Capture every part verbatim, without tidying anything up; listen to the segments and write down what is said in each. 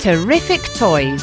Terrific toys.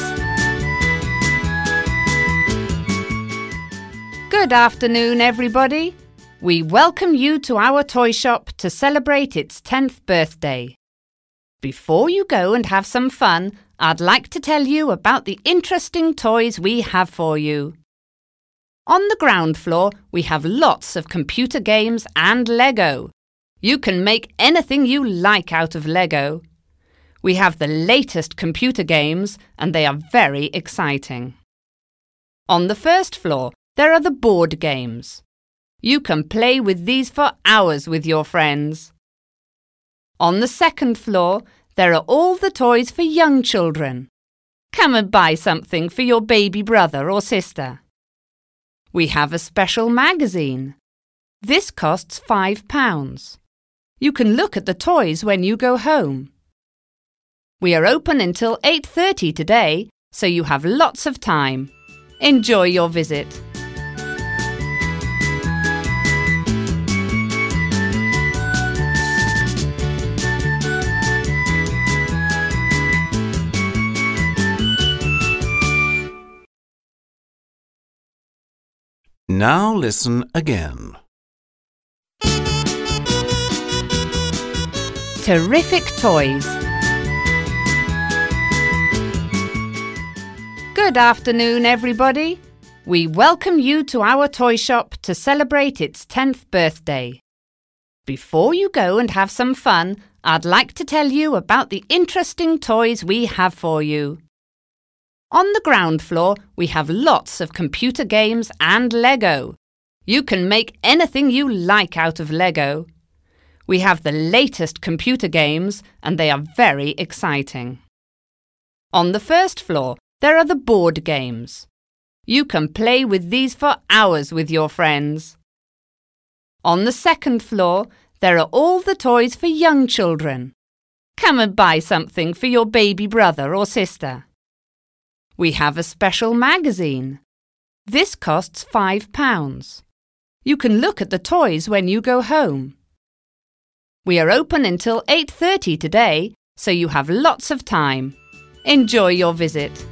Good afternoon, everybody. We welcome you to our toy shop to celebrate its tenth birthday. Before you go and have some fun, I'd like to tell you about the interesting toys we have for you. On the ground floor, we have lots of computer games and Lego. You can make anything you like out of Lego. We have the latest computer games, and they are very exciting. On the first floor, there are the board games. You can play with these for hours with your friends. On the second floor, there are all the toys for young children. Come and buy something for your baby brother or sister. We have a special magazine. This costs five pounds. You can look at the toys when you go home. We are open until eight thirty today, so you have lots of time. Enjoy your visit. Now listen again. Terrific toys. Good afternoon, everybody. We welcome you to our toy shop to celebrate its tenth birthday. Before you go and have some fun, I'd like to tell you about the interesting toys we have for you. On the ground floor, we have lots of computer games and Lego. You can make anything you like out of Lego. We have the latest computer games, and they are very exciting. On the first floor, there are the board games. You can play with these for hours with your friends. On the second floor, there are all the toys for young children. Come and buy something for your baby brother or sister. We have a special magazine. This costs five pounds. You can look at the toys when you go home. We are open until eight thirty today, so you have lots of time. Enjoy your visit.